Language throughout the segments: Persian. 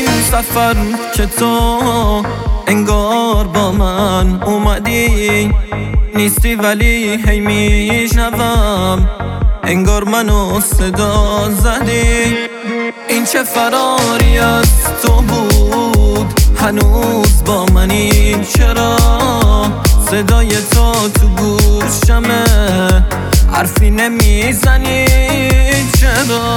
این سفر که تو انگار با من اومدی، نیستی ولی هی میشنوم انگار منو صدا زدی. این چه فراری از تو بود، هنوز با منی؟ چرا صدای تو گوشمه، حرفی نمیزنی؟ چرا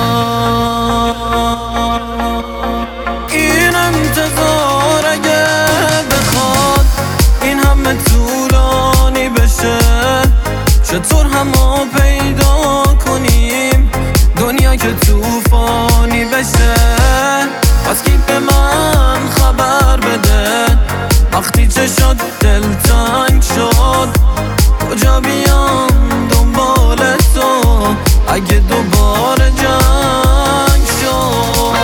این انتظار اگه بخواد این همه طولانی بشه، چطور همو پیدا کنیم دنیا که طوفانی بشه؟ پس کی به من خبر بده وقتی چه شد دل تنگ شد، کجا بیام دنبال تو اگه دوباره جنگ شد؟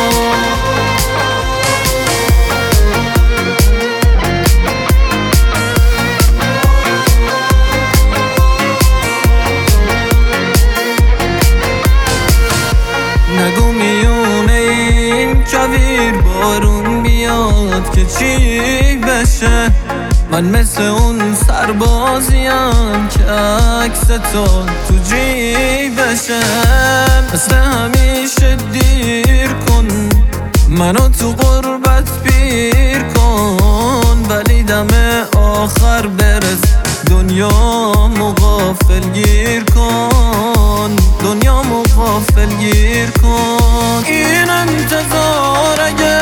نگو میونه این کویر بارون بیاد که چی بشه، من مثل اون سربازیم که عکس تو جیبشه. مثل همیشه دیر کن منو تو غربت پیر کن، ولی دم آخر برس دنیا غافل گیر کن، دنیا غافل گیر کن. این انتظار اگه